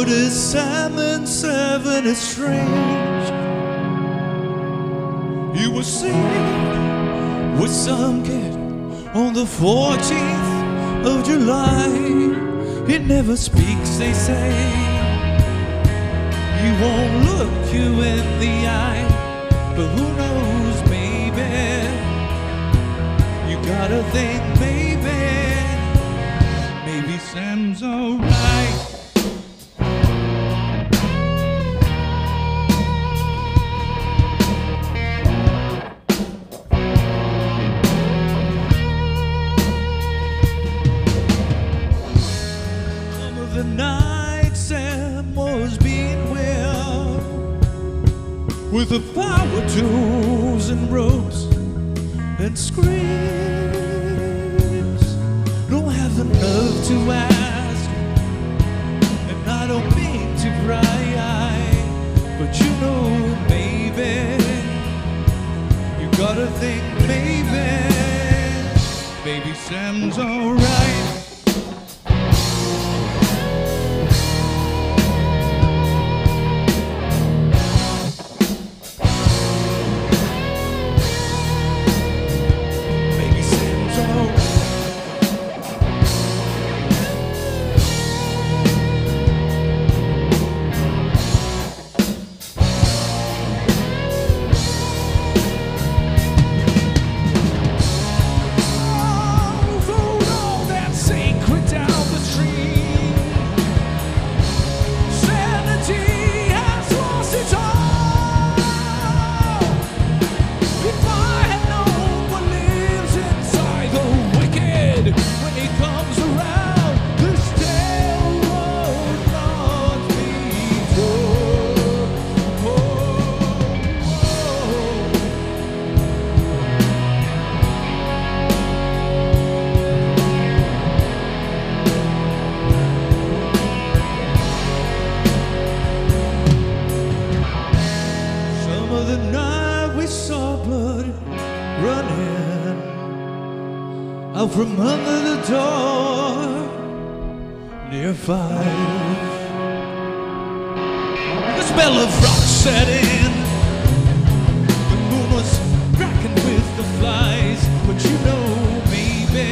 notice Simon 7 is strange. You were seen with some kid on the 14th of July. He never speaks, they say. He won't look you in the eye, but who knows, maybe you gotta think, maybe Sam's alright. Some of the night Sam was being well, with the power tools and ropes and screams. Don't have the nerve to ask, and I don't mean to pry, but you know, maybe you gotta think, maybe Sam's alright. The night we saw blood running out from under the door near 5. The smell of rock set in. The moon was cracking with the flies, but you know, maybe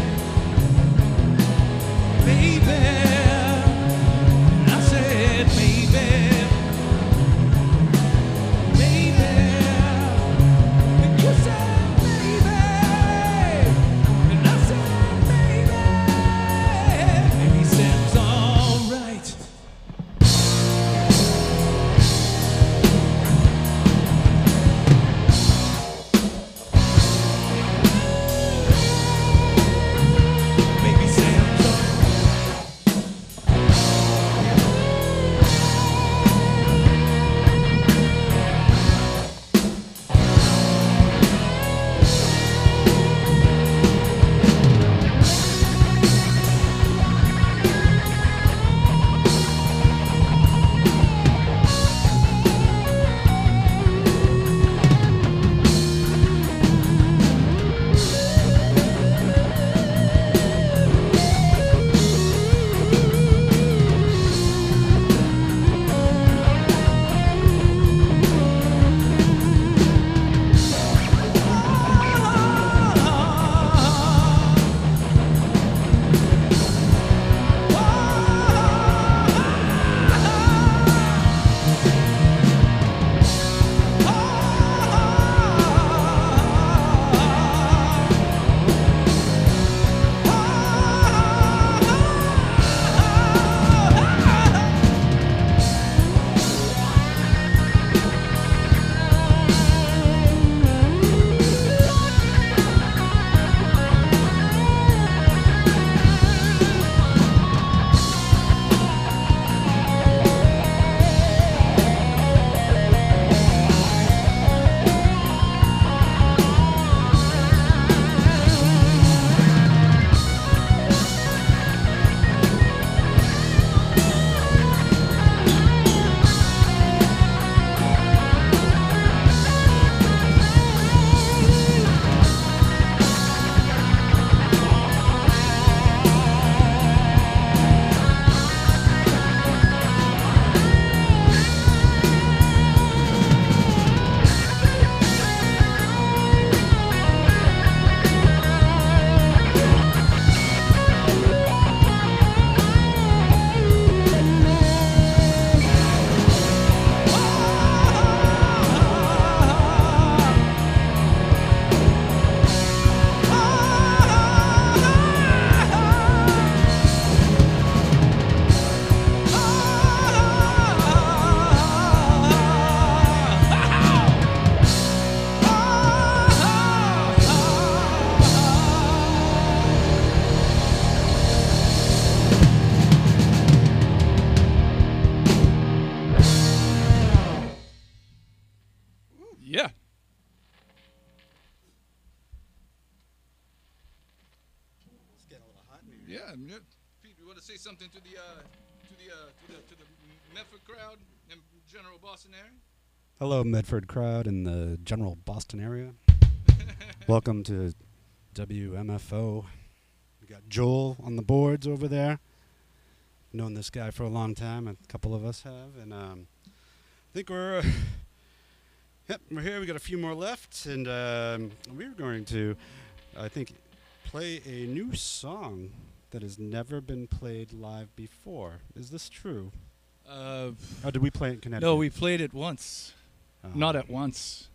I said maybe. Yeah, yeah. Pete, you want to say something to the Medford crowd and general Boston area? Hello, Medford crowd in the general Boston area. Welcome to WMFO. We got Joel on the boards over there. Known this guy for a long time. A couple of us have, and I think we're here. We got a few more left, and we're going to, I think, play a new song that has never been played live before. Is this true? Or did we play it in Connecticut? No, we played it once. Oh. Not at once.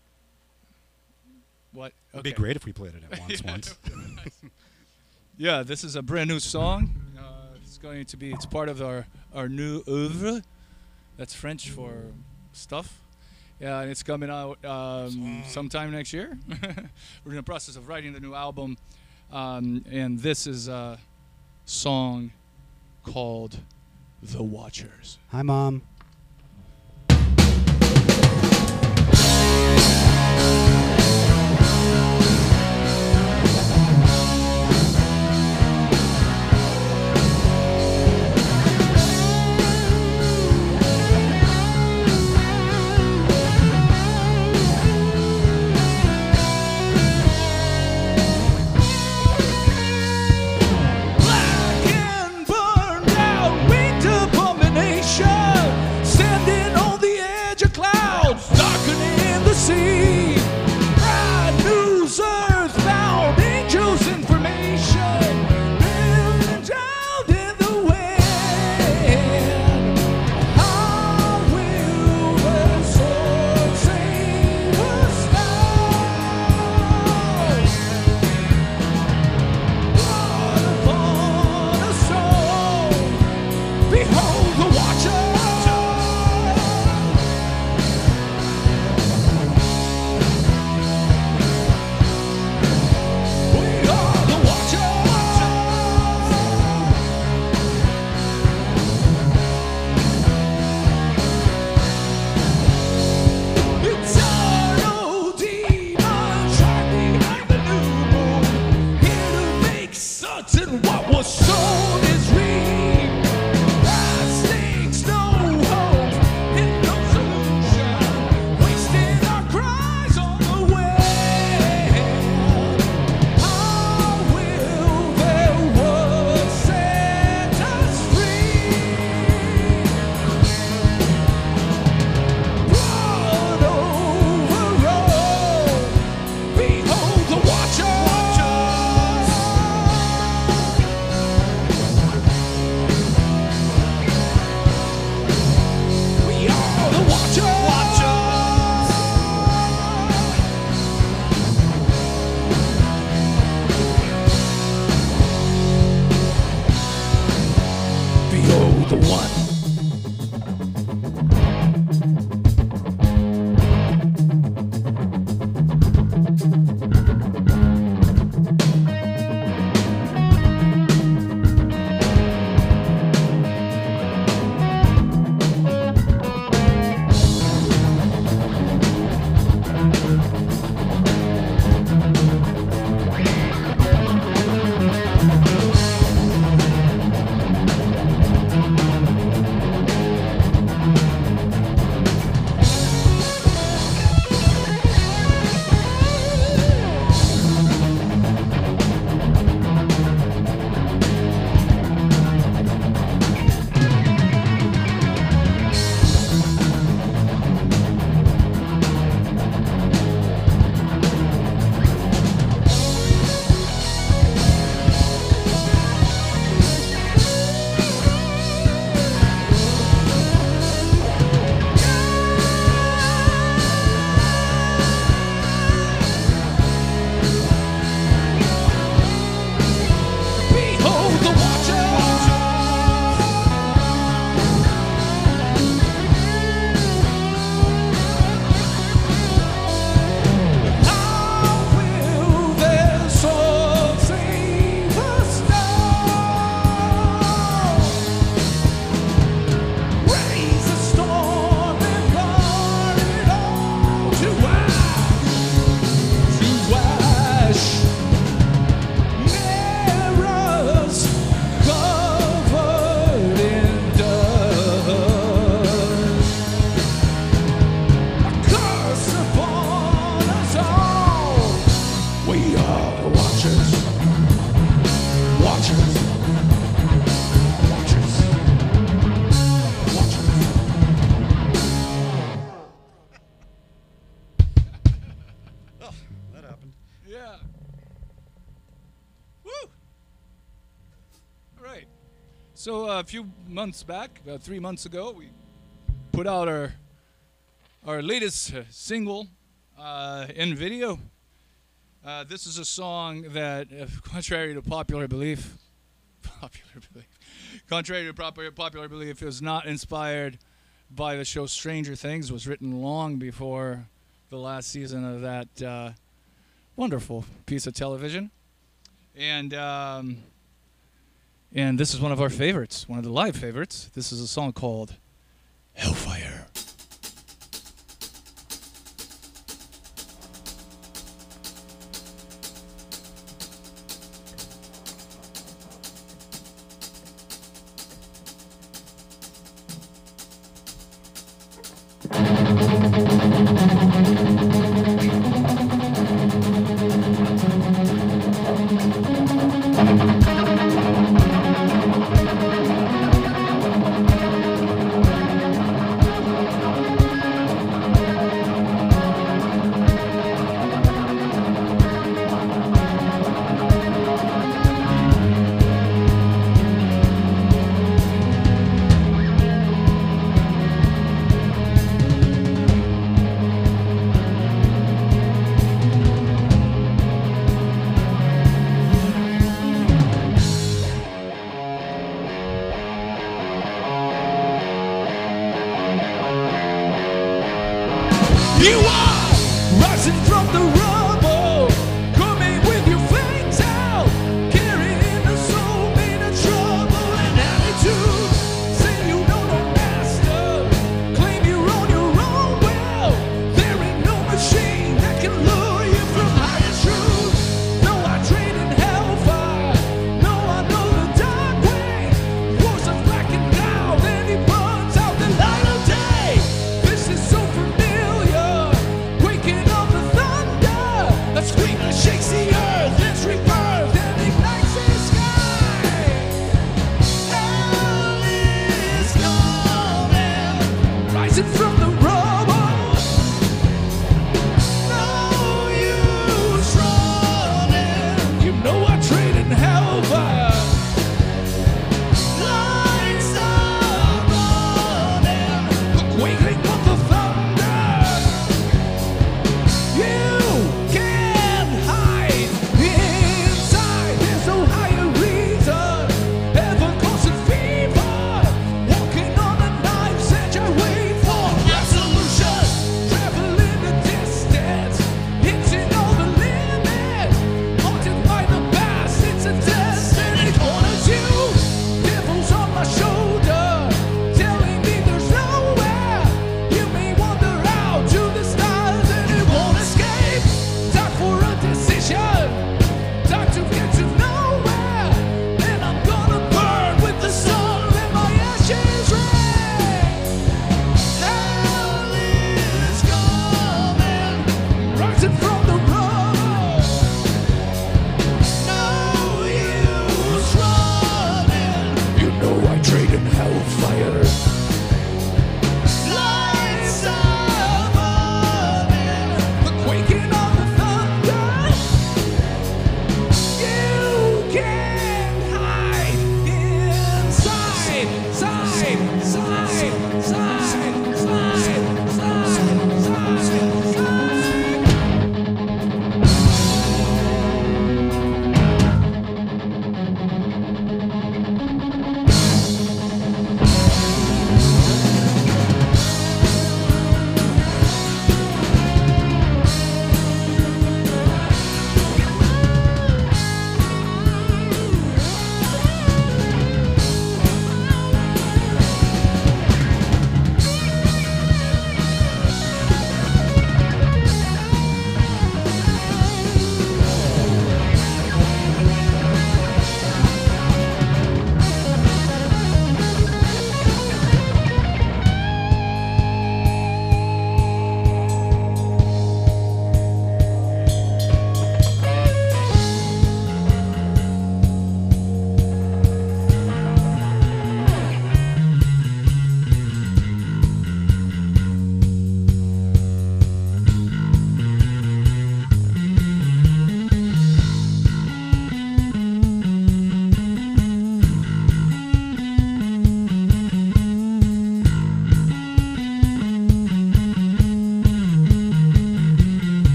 What? It'd be great if we played it at once. Yeah, this is a brand new song. It's part of our new oeuvre. That's French for stuff. Yeah, and it's coming out sometime next year. We're in the process of writing the new album. And this is a song called The Watchers. Hi, Mom. Black and burned out, winged abomination. Yeah. Woo! All right. So a few months back, about 3 months ago, we put out our latest single in video. This is a song that, contrary to popular belief, is not inspired by the show Stranger Things. It was written long before the last season of that wonderful piece of television. And this is one of our favorites, one of the live favorites. This is a song called Hellfire.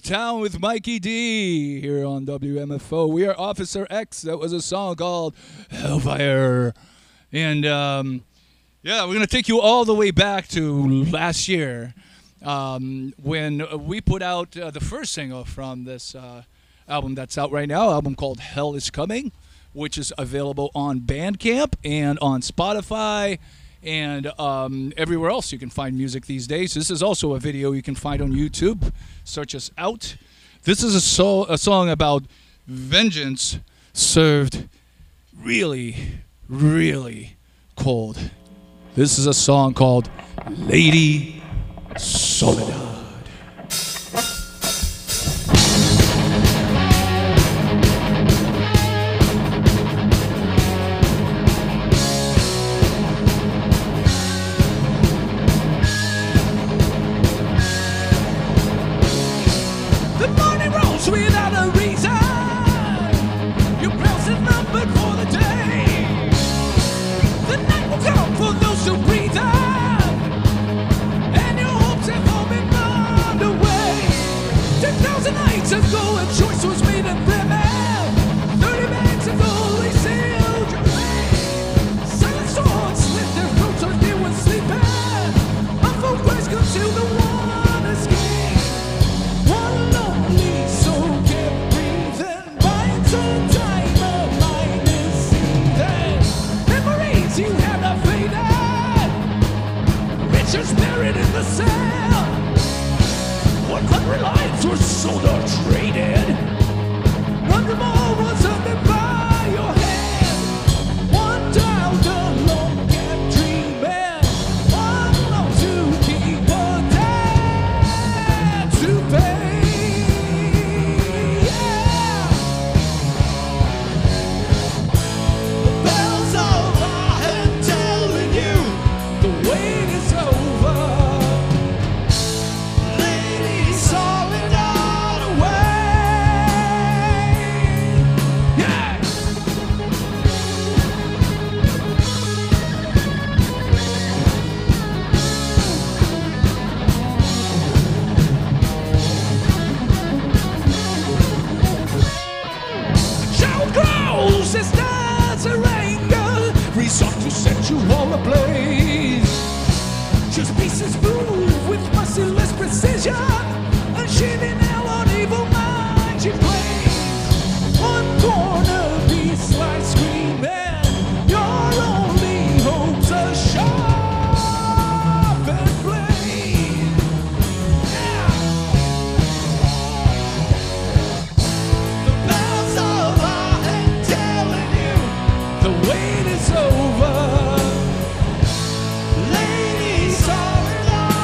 Town with Mikey D here on WMFO. We are Officer X. That was a song called Hellfire. And yeah, we're going to take you all the way back to last year when we put out the first single from this album that's out right now, album called Hell is Coming, which is available on Bandcamp and on Spotify and everywhere else you can find music these days. This is also a video you can find on YouTube. Search us out. This is a song about vengeance served really, really cold. This is a song called Lady Soledad. The morning rolls without a reason. Your bells are numbered for the day. The night will come for those who breathe out, and your hopes have all been burned away. 10,000 nights ago, a choice was made in them. 30 minutes ago, they sealed your grave. Silent swords slit their throats or they were sleeping. Unfold Christ concealed the one escape. One lonely soul kept breathing. Binds a time of mind is seething. Memories you have not faded. Riches buried in the sand. 100 lives were sold or traded. One more was under by your hand. One dial alone kept dreaming. One knows to keep a debt to pay. Yeah. The bells of Aachen telling you the wait is over. Lady Soledad away. Yeah. Shout grows as does her anger, resolved to set you all ablaze. Just pieces move with merciless precision, unsheathing hell on evil minds you plays. One corner beast lies screaming, your only hope's a sharpened blade. Yeah. The bells of Aachen telling you the wait is over. Lady Soledad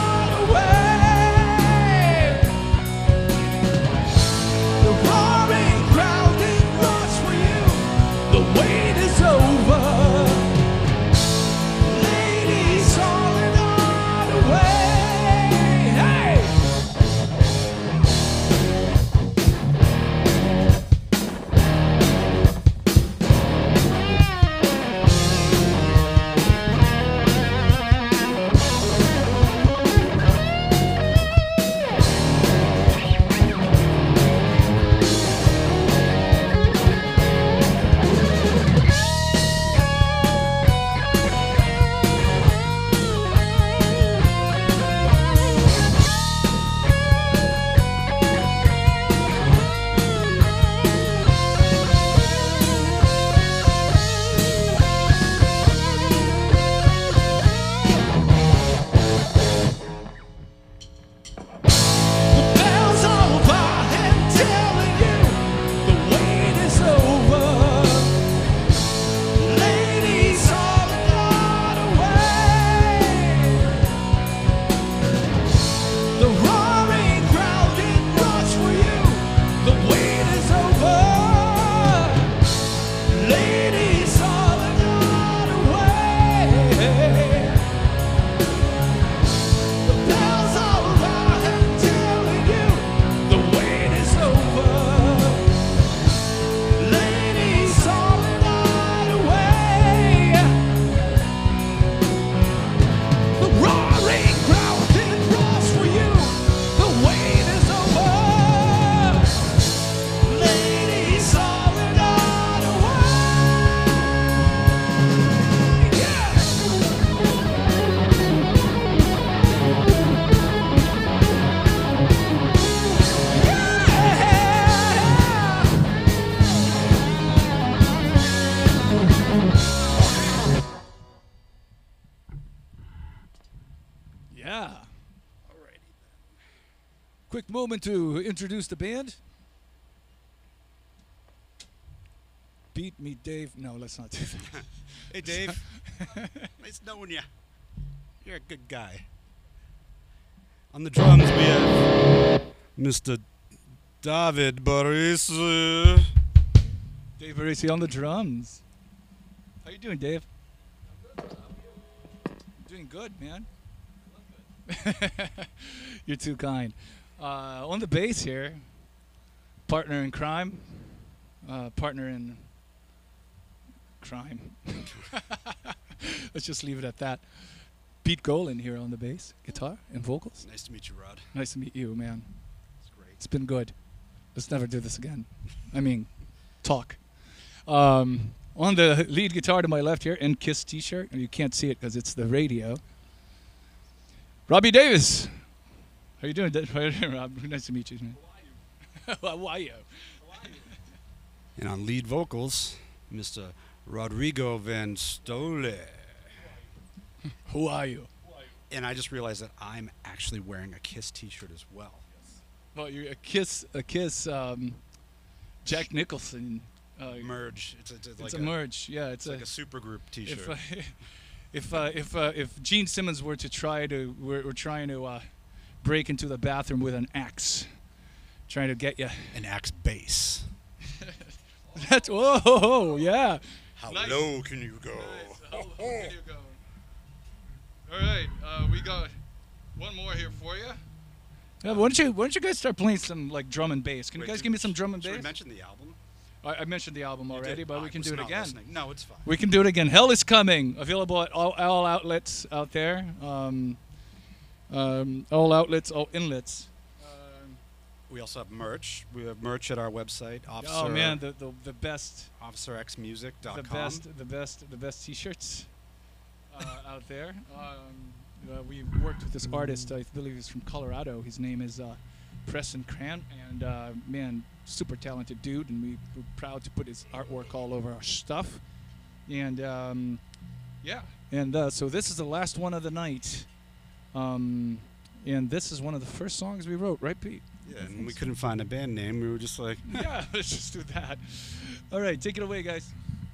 Quick moment to introduce the band. Beat me, Dave. No, let's not do that. Hey, Dave. Nice knowing you. You're a good guy. On the drums, we have Mr. David Boris. Dave Barisi on the drums. How you doing, Dave? Doing good, man. You're too kind. On the bass here, partner in crime. Partner in crime. Let's just leave it at that. Pete Golan here on the bass, guitar, and vocals. Nice to meet you, Rod. Nice to meet you, man. It's great. It's been good. Let's never do this again. I mean, talk. On the lead guitar to my left here, in Kiss t-shirt, and you can't see it because it's the radio. Robbie Davis. How you doing, Rob? Nice to meet you, man. How are you? And on lead vocals, Mr. Rodrigo Van Stole. Who are you? And I just realized that I'm actually wearing a Kiss t-shirt as well. Well, you're a Kiss, Jack Nicholson. Merge. It's It's a merge. Yeah, it's like a supergroup t-shirt. If Gene Simmons were to try to, we're trying to break into the bathroom with an axe, trying to get you. An axe bass. That's whoa, yeah. How Nice. low can you go? Nice. How low can you go? All right, we got one more here for you. Yeah, why don't you guys start playing some like drum and bass? Can you Wait, guys give me some drum and Should we bass? mention the album? I mentioned the album You already, did? but I we can was do it not again. listening. No, it's fine. We can do it again. Hell is Coming, available at all outlets out there. All outlets, all inlets. We also have merch. We have merch at our website, Officer, Oh man, the best, OfficerXmusic.com. the best T-shirts out there. We worked with this artist. I believe he's from Colorado. His name is Preston Cran, and man, super talented dude. And we're proud to put his artwork all over our stuff. And yeah, and so this is the last one of the night. And this is one of the first songs we wrote, right, Pete? Yeah, and we couldn't find a band name. We were just like, Yeah, let's just do that. All right, take it away, guys.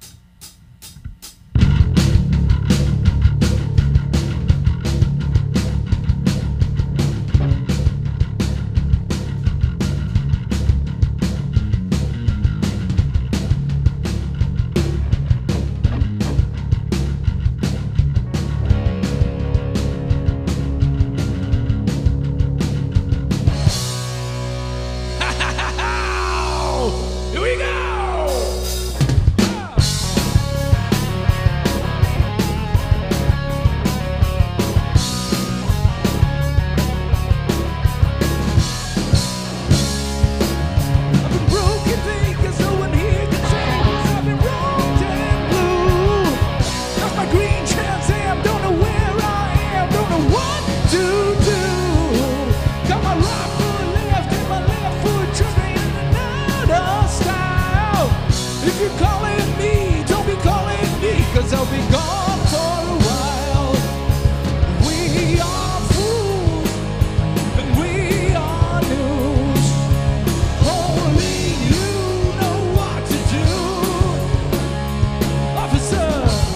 Here we go! I've been broken, because no one here can change. I've been wronged and blue. Lost my green Trans Am, don't know where I am, don't know what to do. Got my right foot left and my left foot trusting in another style. If you're calling me, don't be calling me, 'cause I'll be gone for a while. We are fools and we are news. Only you know what to do, officer.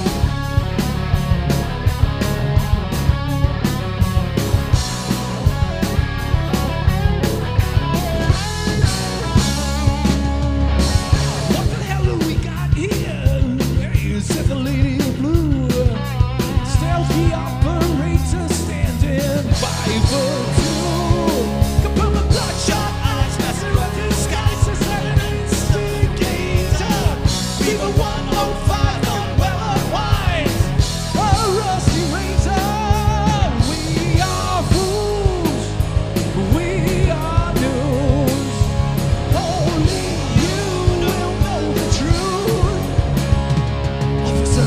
What the hell have we got here? Hey, said the lady in blue. Stealthy operator standing by for two. Capella bloodshot eyes, messing with disguises like an instigator. Fever 105 on Weller Wines. A rusty razor. We are fools. We are news. Only you will know the truth, officer.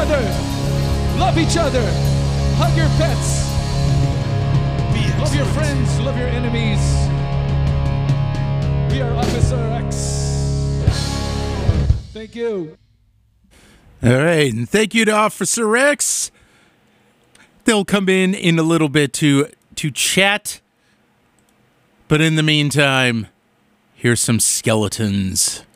other. Love each other. Hug your pets. Love your friends. Love your enemies. We are Officer X. Thank you. All right, and thank you to Officer X. They'll come in a little bit to chat. But in the meantime, here's some Skeletons.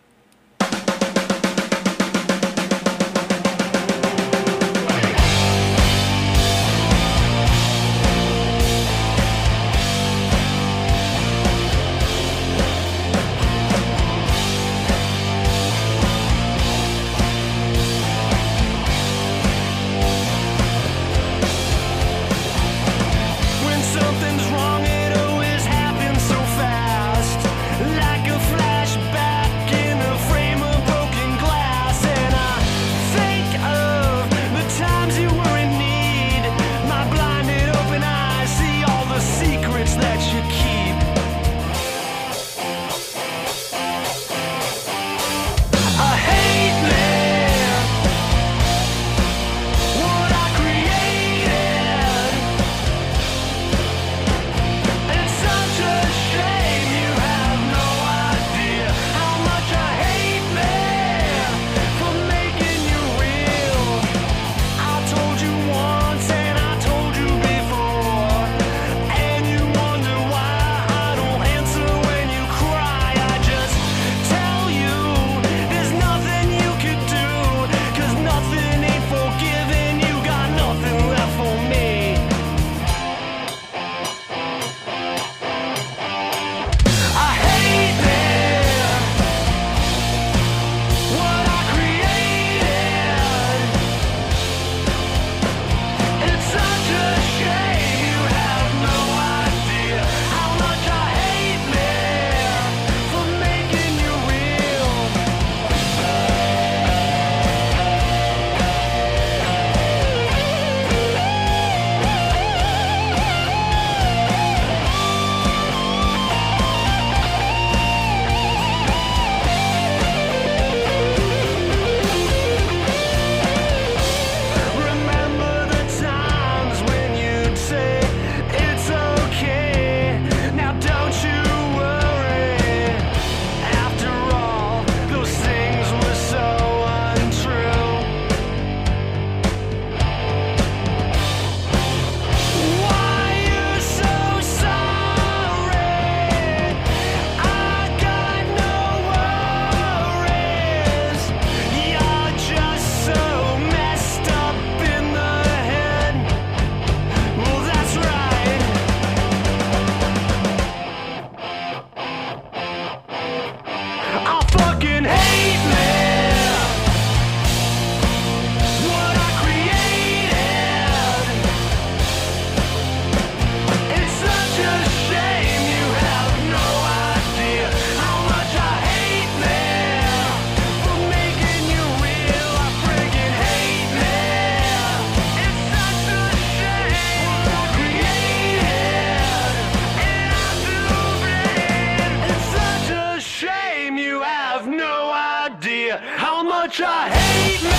much I hate me.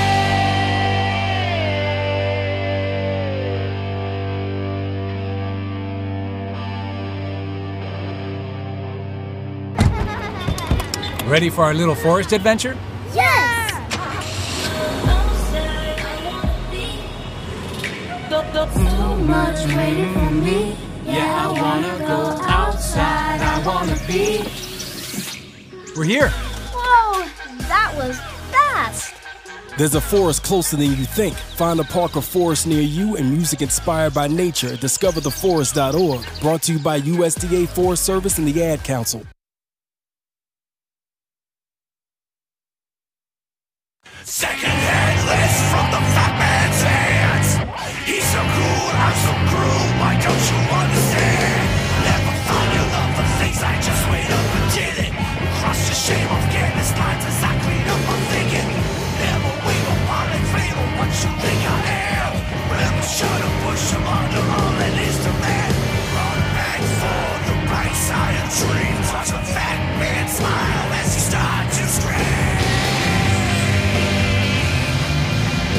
Ready for our little forest adventure? Yes! So much waiting for me. Yeah, I wanna go outside. I wanna be. We're here. Whoa, that was fast. There's a forest closer than you think. Find a park or forest near you and music inspired by nature at discovertheforest.org. Brought to you by USDA Forest Service and the Ad Council. Second-hand list from the fat man's hands. He's so cool, I'm so cruel. Why don't you understand? Never found your love for things, I just wait up and did it. Cross the shame of careless lines as I clean up my thinking. Never wave upon and claim on what you think I am. Never shut up, push him under all that is the man. Run back for the bright side of dreams. Watch a fat man smile as he starts to scream.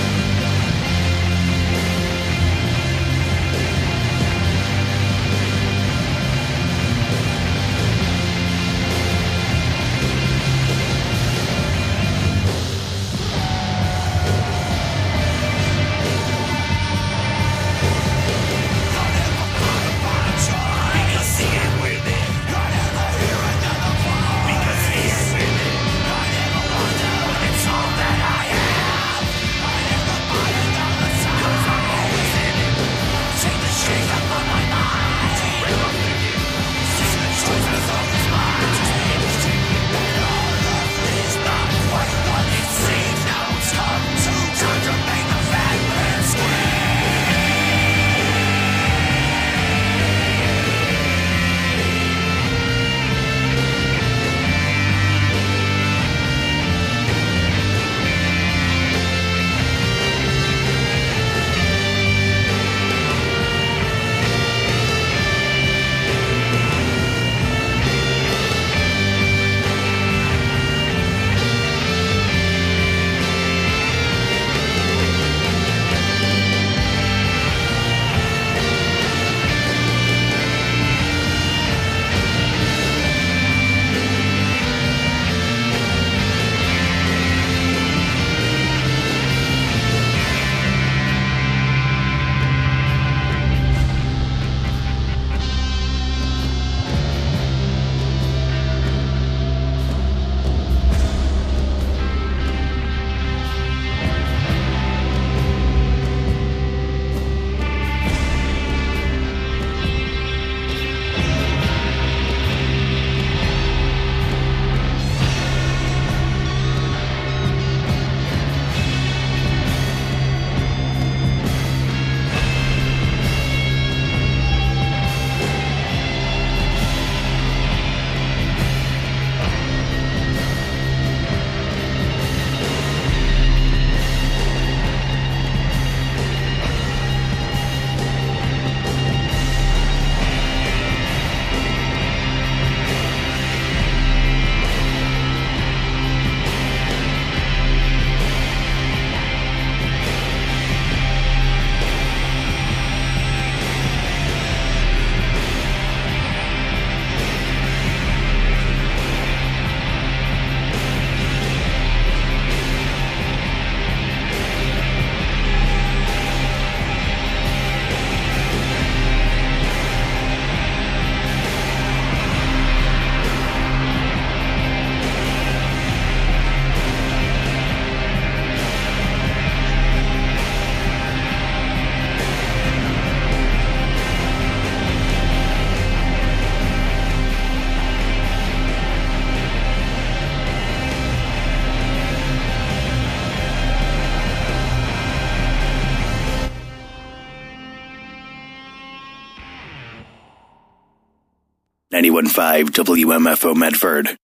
91.5 WMFO Medford.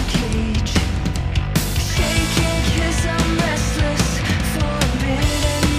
Shaking 'cause I'm restless, forbidden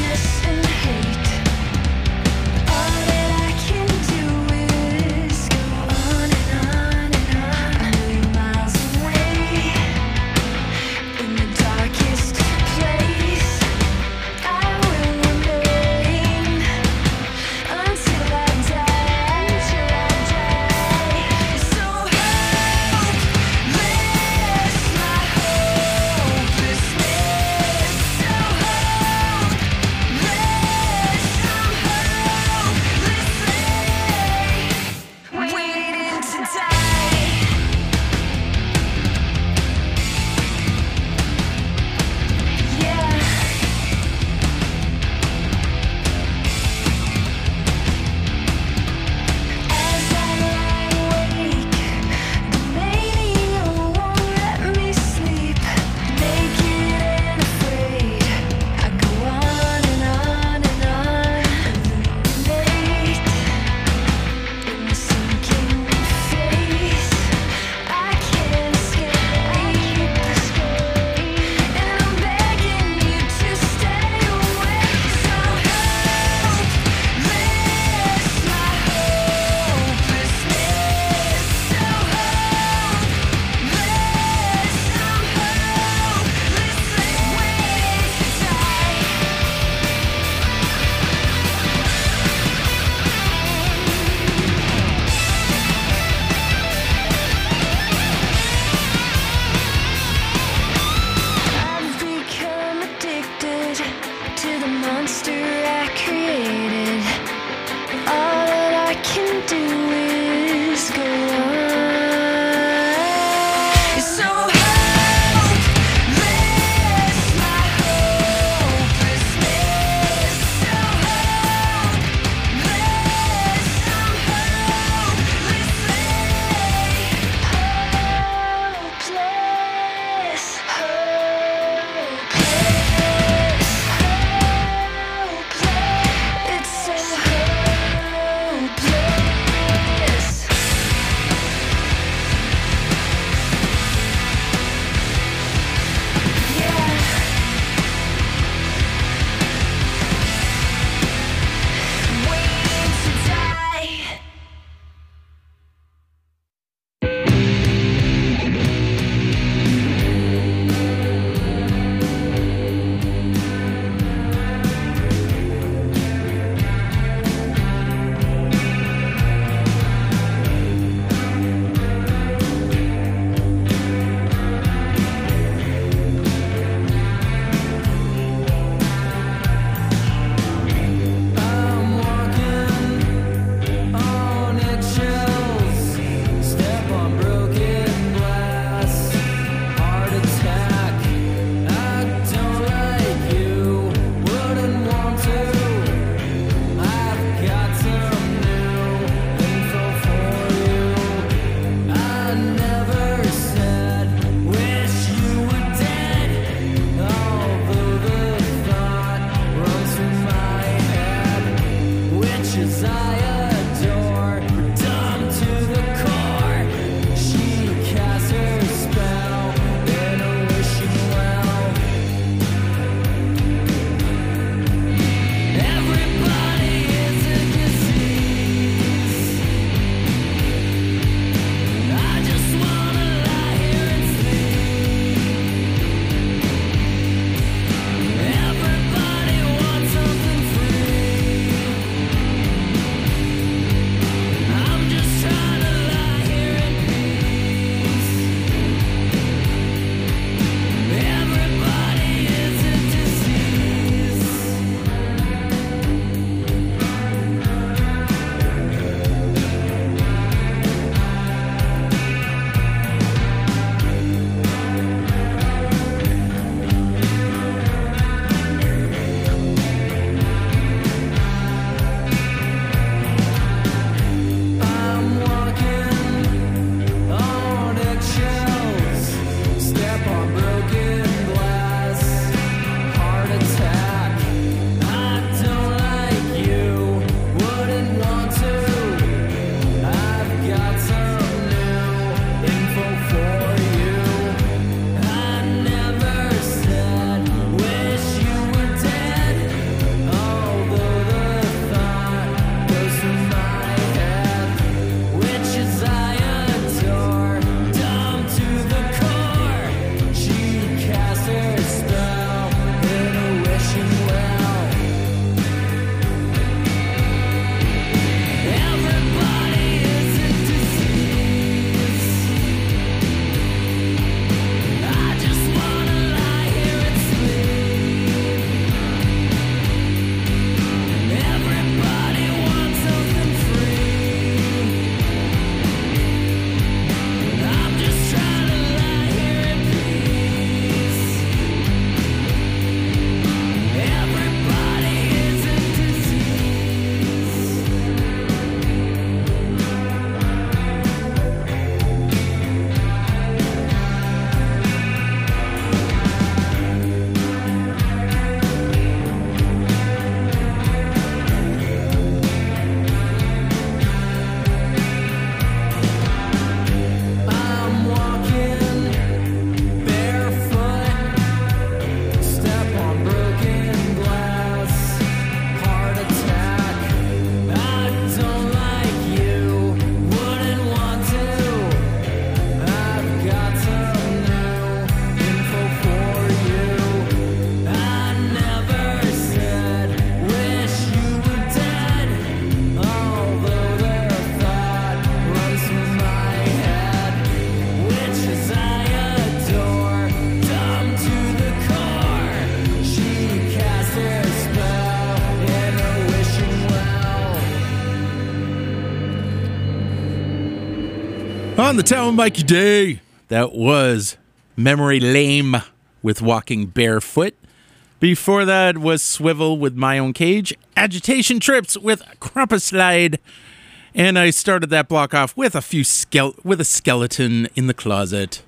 On the Town Mikey Day, that was Memory Lame with Walking Barefoot. Before that was Swivel with My Own Cage, Agitation Trips with Crumpus Slide, and I started that block off with a skeleton in the closet.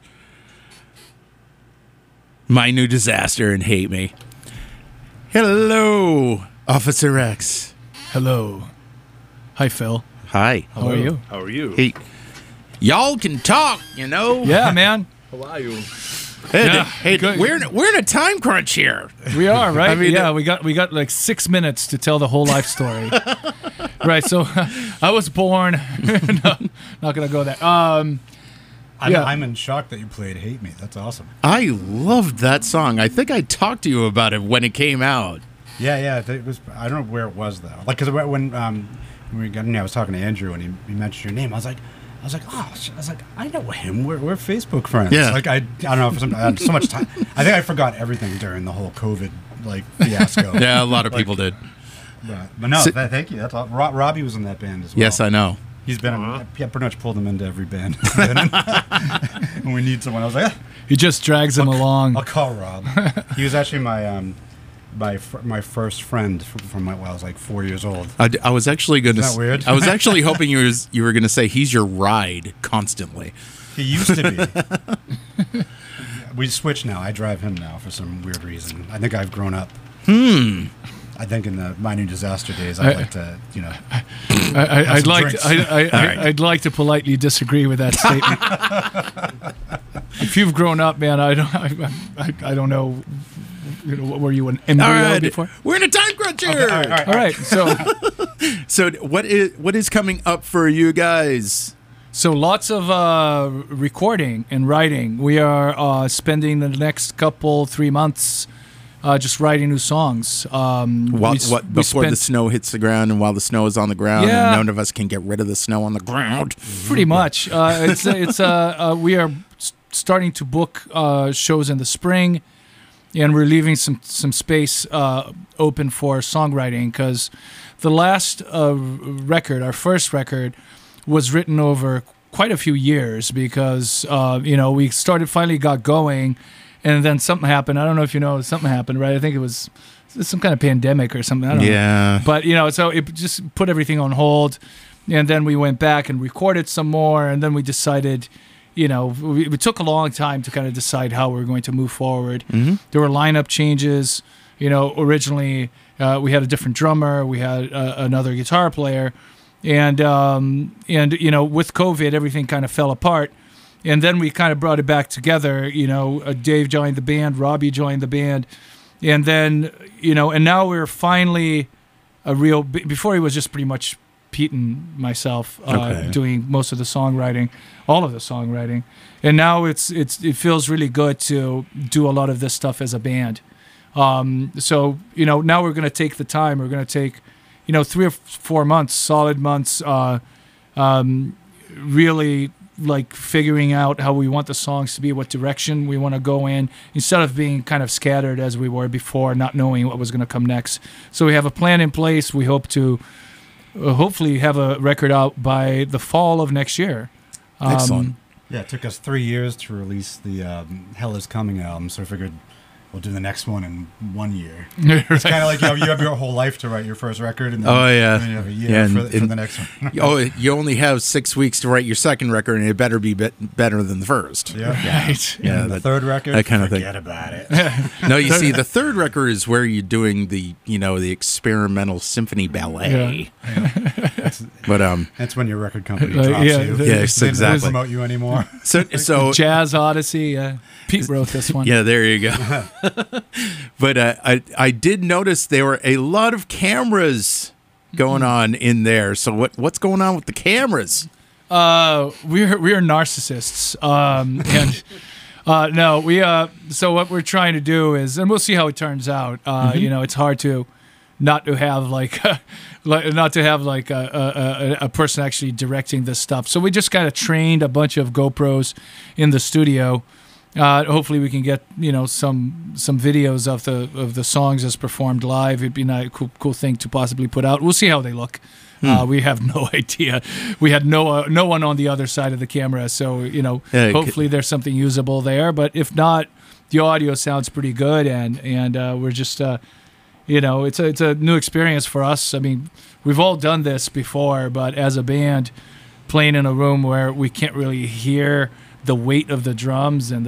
My New Disaster and Hate Me. Hello, Officer X. Hello. Hi, Phil. Hi. How are you? How are you? Hey, y'all can talk, you know. Yeah, man. How are you? Hey, we're in a time crunch here. We are, right? I mean, yeah, we got like 6 minutes to tell the whole life story. Right. So I was born. No, not gonna go there. I'm in shock that you played "Hate Me." That's awesome. I loved that song. I think I talked to you about it when it came out. Yeah. It was. I don't know where it was though. Like, because when we got in, I was talking to Andrew and he mentioned your name. I was like, I know him. We're Facebook friends. Yeah. Like, I don't know. I had so much time. I think I forgot everything during the whole COVID fiasco. Yeah, a lot of people did. But no, thank you. That's all. Robbie was in that band as well. Yes, I know. He's been. I pretty much pulled him into every band. When we need someone, I was like, he just drags him along. I'll call Rob. He was actually my first friend from when I was like 4 years old. I was actually going to. Isn't that weird? I was actually hoping you were going to say he's your ride constantly. He used to be. We switched now. I drive him now for some weird reason. I think I've grown up. I think in the My New Disaster days, I like to, I'd like to politely disagree with that statement. If you've grown up, man, I don't know. What were you, an embryo before? We're in a time crunch here. Okay, all right. So what is coming up for you guys? So lots of recording and writing. We are spending the next 3 months just writing new songs. Before the snow hits the ground and while the snow is on the ground, and none of us can get rid of the snow on the ground. Pretty much. We are starting to book shows in the spring, and we're leaving some space open for songwriting because the last record, our first record, was written over quite a few years because we finally got going. And then something happened. I don't know if you know, something happened, right? I think it was some kind of pandemic or something. I don't know. But, so it just put everything on hold. And then we went back and recorded some more. And then we decided, we took a long time to kind of decide how we were going to move forward. Mm-hmm. There were lineup changes. Originally we had a different drummer. We had another guitar player. And with COVID, everything kind of fell apart. And then we kind of brought it back together. Dave joined the band, Robbie joined the band, and then and now we're finally before he was just pretty much Pete and myself doing most of the songwriting, all of the songwriting, and now it feels really good to do a lot of this stuff as a band. So now we're gonna take the time. We're gonna take 3 or 4 months, solid months, really. Like figuring out how we want the songs to be, what direction we want to go in, instead of being kind of scattered as we were before, not knowing what was going to come next. So we have a plan in place. We hope to hopefully have a record out by the fall of next year. Excellent. Yeah, it took us 3 years to release the Hell Is Coming album, so I figured we'll do the next one in 1 year. Right. It's kind of like you have your whole life to write your first record, and then, then you have a year for the next one. You only have 6 weeks to write your second record, and it better be better than the first. Yeah. Right. Yeah, the third record, that kind of thing. Forget about it. No, you see, the third record is where you're doing the experimental symphony ballet. Yeah. But that's when your record company drops you. Yes, They exactly. don't promote you anymore. So Jazz Odyssey. Pete wrote this one. Yeah, there you go. But I did notice there were a lot of cameras going on in there. So what's going on with the cameras? We are narcissists, and no, so what we're trying to do is, and we'll see how it turns out. It's hard to not to have a person actually directing this stuff. So we just kind of trained a bunch of GoPros in the studio. Hopefully we can get some videos of the songs as performed live. It'd be a cool thing to possibly put out. We'll see how they look. We have no idea. We had no one on the other side of the camera, so hopefully there's something usable there. But if not, the audio sounds pretty good, and we're just it's a new experience for us. I mean, we've all done this before, but as a band, playing in a room where we can't really hear the weight of the drums and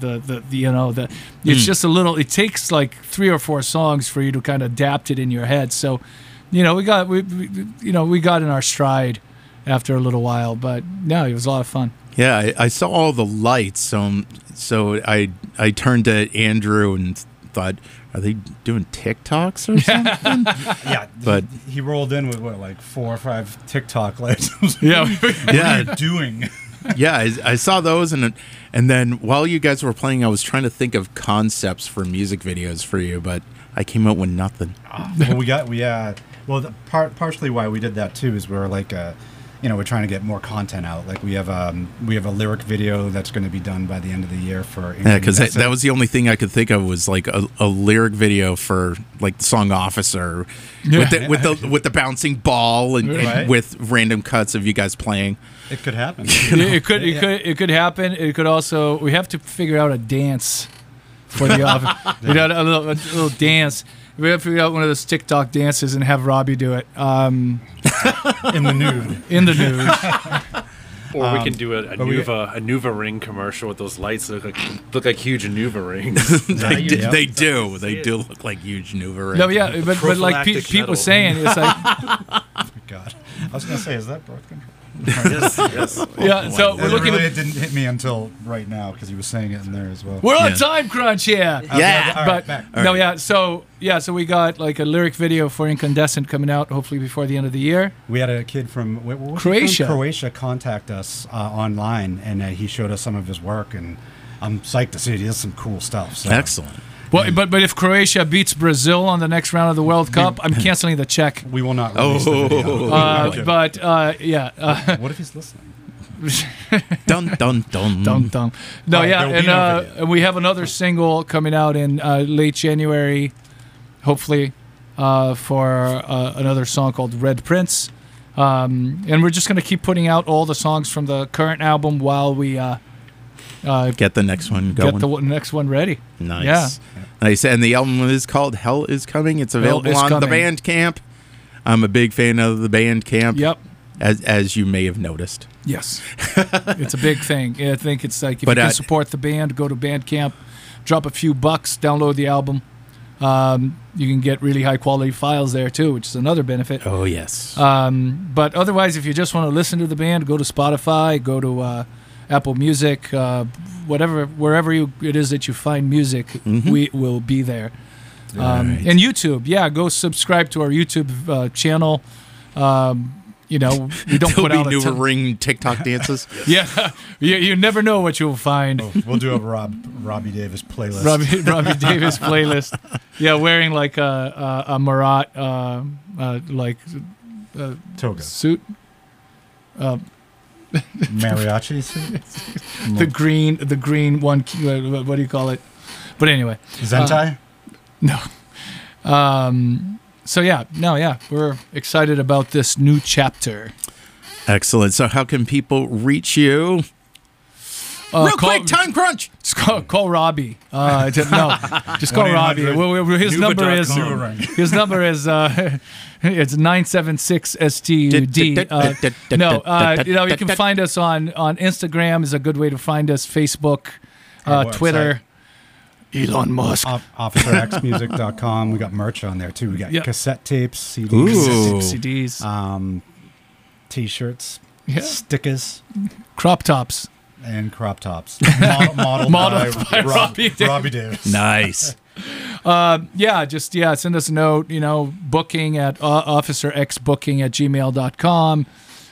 it's just a little. It takes like 3 or 4 songs for you to kind of adapt it in your head. So, we got in our stride after a little while, but no, it was a lot of fun. Yeah, I saw all the lights, so I turned to Andrew and thought, are they doing TikToks or something? Yeah, but he rolled in with like 4 or 5 TikTok lights. Yeah, what are you doing? Yeah, I saw those, and then while you guys were playing, I was trying to think of concepts for music videos for you, but I came up with nothing. Partially why we did that too is we're like, we're trying to get more content out. Like we have a lyric video that's going to be done by the end of the year for. Yeah, because that was the only thing I could think of was like a lyric video for like the song "Officer," with the bouncing ball and with random cuts of you guys playing. It could happen. It could happen. It could also. We have to figure out a dance for the office. We got a little dance. We have to figure out one of those TikTok dances and have Robbie do it. In the nude. In the nude. Or we can do a Nuva ring commercial with those lights that look like huge Nuva rings. They do. They do look like huge Nuva rings. No, yeah, but like Pete was saying, it's like. Oh my God, I was gonna say, is that birth control? Yes. Yeah, so we're looking. It didn't hit me until right now because he was saying it in there as well. We're on time crunch here. Yeah, but So we got like a lyric video for Incandescent coming out hopefully before the end of the year. We had a kid from Croatia contact us online, and he showed us some of his work, and I'm psyched to see it. He does some cool stuff. So. Excellent. Well, but if Croatia beats Brazil on the next round of the World Cup, I'm canceling the check. We will not release the video. But what if he's listening? Dun dun dun dun dun. No, right, yeah, and we have another single coming out in late January, hopefully, for another song called Red Prince, and we're just gonna keep putting out all the songs from the current album while we. Get the next one going. Get the next one ready. Nice. Yeah. Nice. And the album is called Hell Is Coming. It's available on the Bandcamp. I'm a big fan of the Bandcamp. Yep. As you may have noticed. Yes. It's a big thing. I think it's like if you can support the band, go to Bandcamp, drop a few bucks, download the album. You can get really high quality files there too, which is another benefit. Oh, yes. But otherwise, if you just want to listen to the band, go to Spotify, go to Apple Music, wherever it is that you find music, we will be there. Right. And YouTube, go subscribe to our YouTube channel. We don't put out new ring TikTok dances. Yeah, you never know what you'll find. Oh, we'll do a Robbie Davis playlist. Robbie Davis playlist. Yeah, wearing like a Marat toga suit. Mariachi suit? the green one. What do you call it? But anyway, Zentai. No. We're excited about this new chapter. Excellent. So, how can people reach you? Real quick, time crunch. Just call Robbie. Just call Robbie. His number is it's 976 STUD. You can find us on Instagram is a good way to find us. Facebook, Twitter. Elon Musk. OfficerXmusic.com. We got merch on there too. We got cassette tapes, CDs, T-shirts, stickers, crop tops. And crop tops. Modeled by Robbie Davis. Nice. Send us a note, booking at officerxbooking@gmail.com.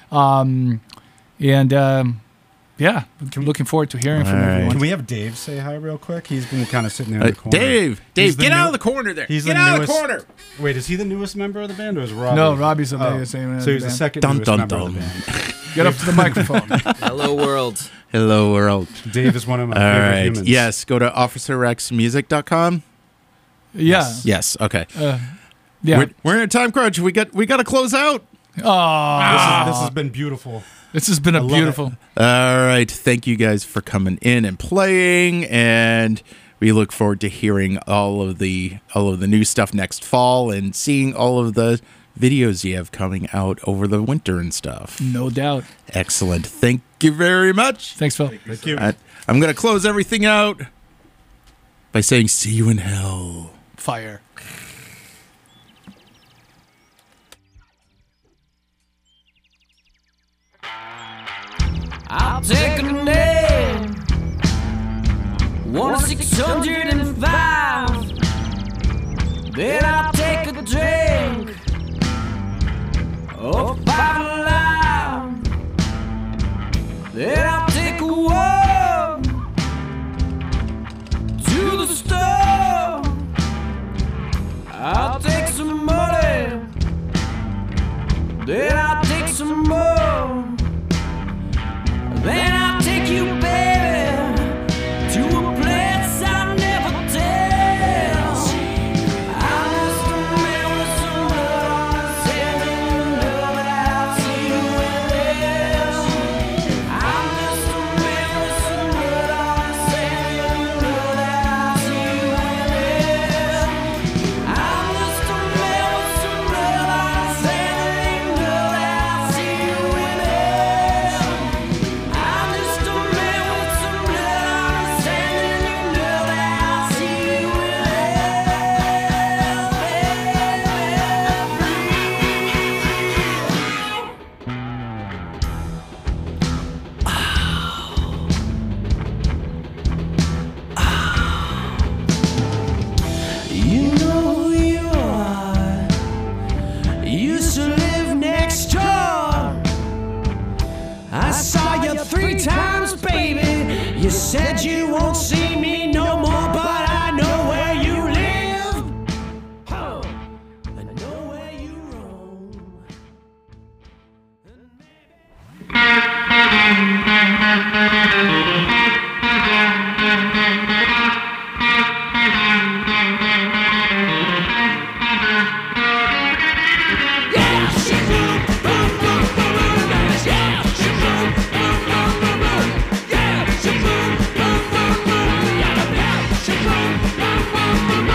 Looking forward to hearing from everyone. Can we have Dave say hi real quick? He's been kind of sitting there in the corner. Dave, get out of the corner there. Get out of the corner. Wait, is he the newest member of the band or is Robbie? No, Robbie's the newest member. So he's the second newest member of the band. Get up to the microphone. Hello, world. Hello, world. Dave is one of my favorite humans. Yes, go to officerxmusic.com. Yeah. Yes. Okay. Yeah. We're in a time crunch. We got to close out. Oh, This has been beautiful. this has been a beautiful. All right. Thank you guys for coming in and playing, and we look forward to hearing all of the new stuff next fall and seeing all of the videos you have coming out over the winter and stuff. No doubt. Excellent. Thank you very much. Thanks, Phil. Thank you. I'm going to close everything out by saying, see you in hell. Fire. I'll take a name 1-605. Then